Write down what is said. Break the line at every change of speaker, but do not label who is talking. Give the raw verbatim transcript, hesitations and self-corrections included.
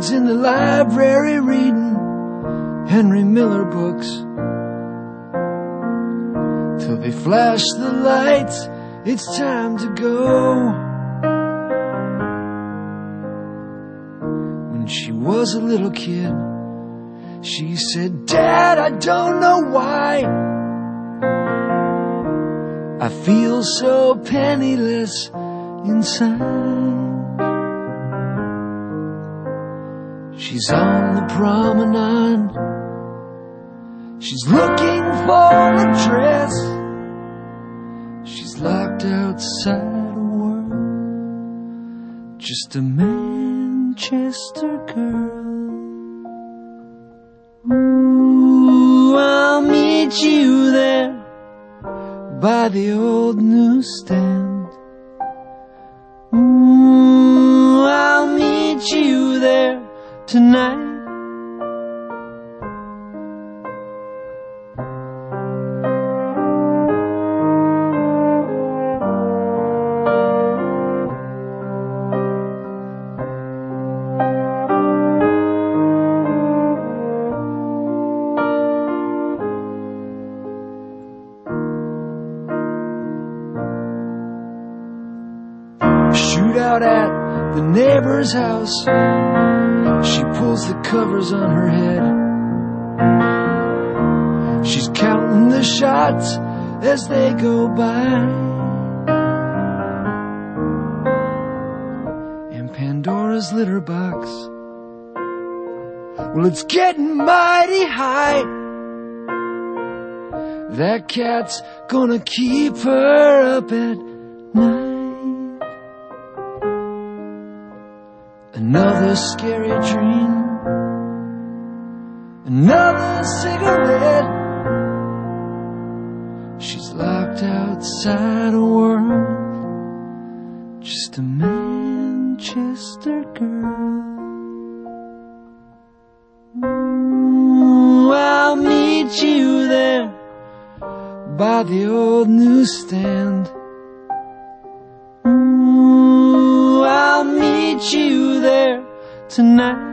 kids in the library reading Henry Miller books till they flash the lights, it's time to go. When she was a little kid, she said, "Dad, I don't know why I feel so penniless inside." She's on the promenade, she's looking for a dress, she's locked outside a world, just a Manchester girl. Ooh, I'll meet you there by the old newsstand. Ooh, I'll meet you there tonight. Shootout at the neighbor's house, she pulls the covers on her head. She's counting the shots as they go by, and Pandora's litter box, well, it's getting mighty high. That cat's gonna keep her up at night. Another scary dream, another cigarette. She's locked outside a world, just a Manchester girl. Ooh, I'll meet you there by the old newsstand. Ooh, I'll meet you there tonight.